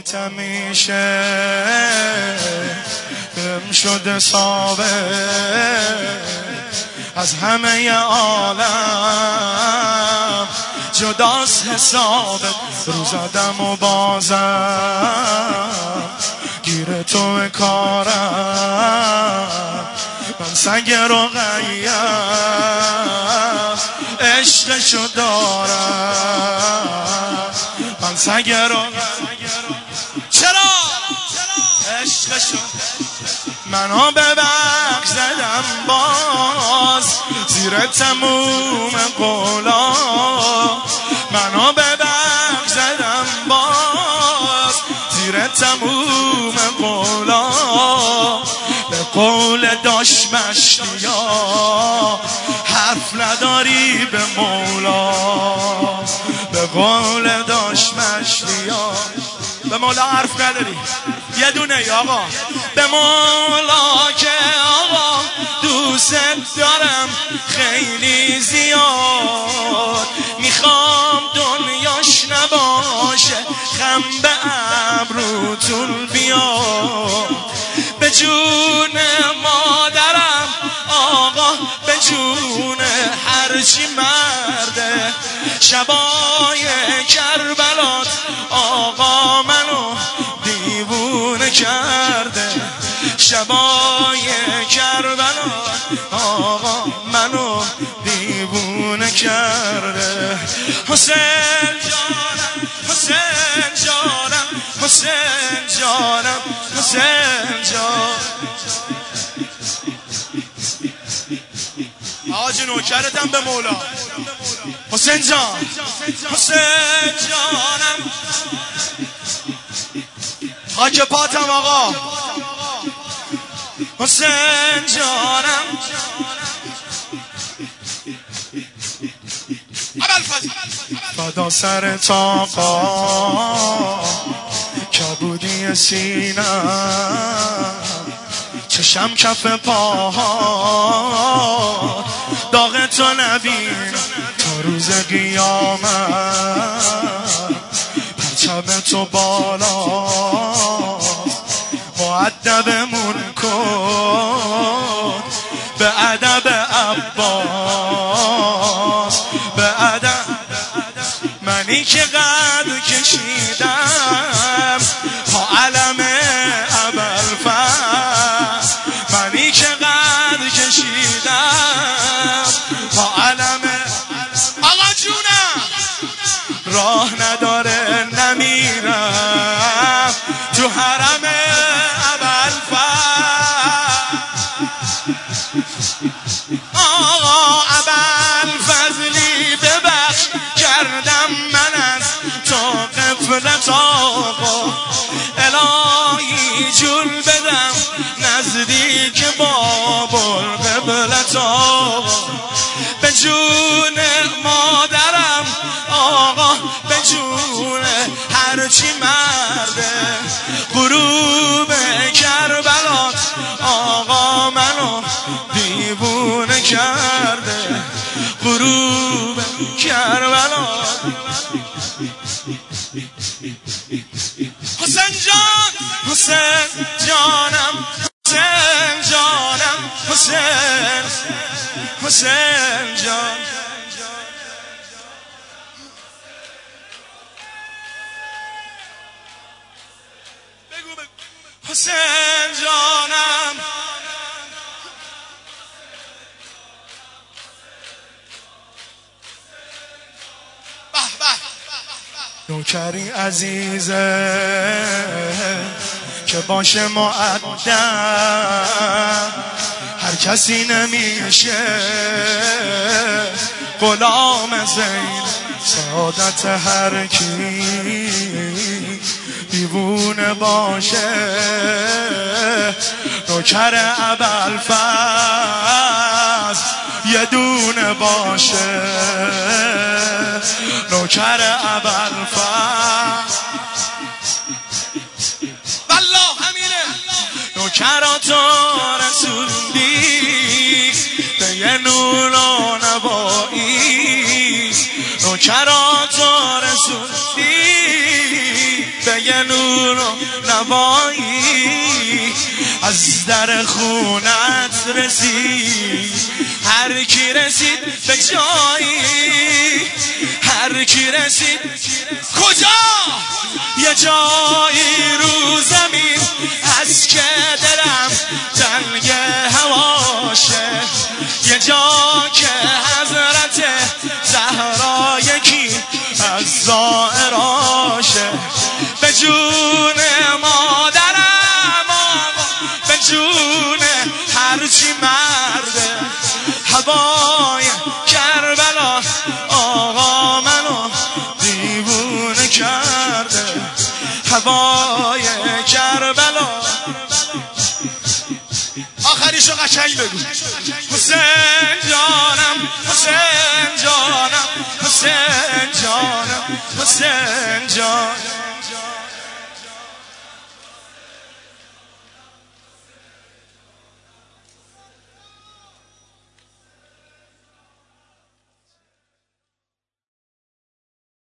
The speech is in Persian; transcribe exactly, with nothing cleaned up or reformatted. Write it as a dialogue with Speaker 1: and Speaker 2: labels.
Speaker 1: محیط میشه بهم شده ثابت از همه عالم جداست حسابت. رو زدم و بازم گیر تو کارم، من سنگ رقیه عشقشو دارم، من سنگ رقیه چرا عشقشو منو به بک زدم باز زیر تموم قولا، منو به بک زدم باز زیر تموم قولا. به قول داش مشتیا حرف نداری به مولا، به قول داش مشتیا به مولا حرف نداری. یه دونه یا آقا به مولا که آقا دوست دارم خیلی زیاد، میخوام دنیاش نباشه خم به ابروتون بیاد. به جون مادرم آقا، به جون هرچی مرده شبای کربلات آقا منو دیوونه کرده، شبای کربلات آقا منو دیوونه کرده. حسین جانم حسین جانم حسین جانم حسین جان. آج نوکرتم به مولا حسین جان حسین جانم. خاک پاتم آقا حسین جانم. فدا سر تاقا کبودی سینم، چشم کف پاها داغ تو نبین تا روز قیامت. پرچم تو بالا مؤدبمون کن به ادب عباس، به ادب منی که قد کشیدم تا علم ابوالفضل، منی که قد کشیدم تا علم آقا جونم راه نداره نمیرم تو حرم آقا ابوالفضلی ببخش کردم من از تو غفلت آقا، الهی جون بدم نزدیک باب القبلت آقا. به جون مادرم آقا، به جون هرچی مرده غروب کربلات آقا منو دیوونه کرده، غروب کربلات. حسین جان حسین جانم حسین جانم حسین حسین جان. حسین جانم نوکری عزیزه که باشه مؤدب، هر کسی نمیشه غلام زین سعادت هر کی دیوونه باشه. نوکر ابوالفضل یه دونه باشه، نوکر ابوالفضل والله همینه. نوکراتو رسوندی به یه نور و نوایی، نوکراتو رسوندی به یه نور و نوایی از در خونت رسید. هر کی رسید به جایی، هر کی رسید کجا؟ یه جایی رو زمین هست که دلم تنگ هواشه، یه جا که حضرت زهرا یکی از زائراشه. به جون مادرم آقا، به جون هرچی مرده هوای کربلا آقا منو دیوونه کرده. هوای کربلا آخریشو قشنگ بگو. حسین جانم حسین